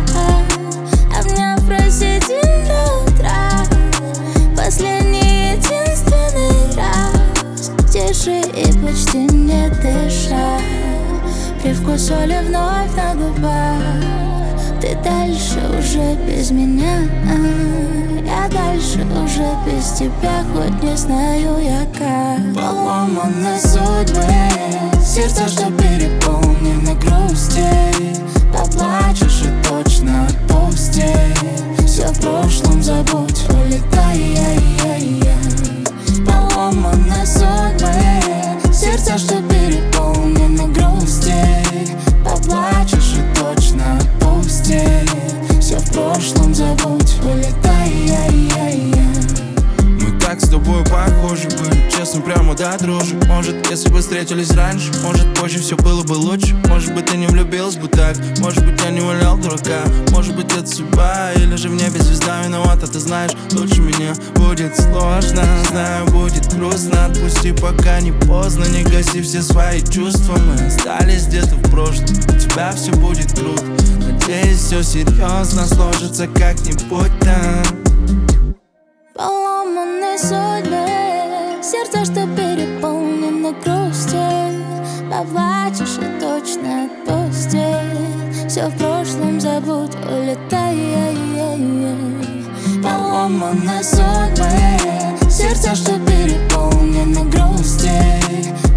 обняв просидим до утра. Последний единственный раз, тише и почти не дыша. Привкус соли вновь на губах. Ты дальше уже без меня, я дальше уже без тебя, хоть не знаю я как. Поломаны судьбы, сердца, что переполнены грустей. Поплачешь и точно отпусти, все в прошлом забудь, улетай. Поломаны судьбы, сердца, что переполнены грустей. Поплачешь и точно отпусти, все в прошлом забудь, улетай. Мы так с тобой похожи были, честно, прямо до дрожи. Может, если бы встретились раньше, может, позже все было бы лучше. Может быть, ты не влюбилась бы так, может быть, я не валял дурака. Может быть, это судьба, или же в небе звезда виновата. Ты знаешь, лучше меня будет сложно. Знаю, будет грустно, отпусти, пока не поздно. Не гаси все свои чувства, мы остались где-то в прошлом. У тебя все будет круто, надеюсь, все серьезно сложится как-нибудь там. Поломаны судьбы, сердце, что переполнено грустью. Поплачешь и точно отпусти, все в прошлом забудь, улетай. Поломаны судьбы, сердца, что переполнены грустью.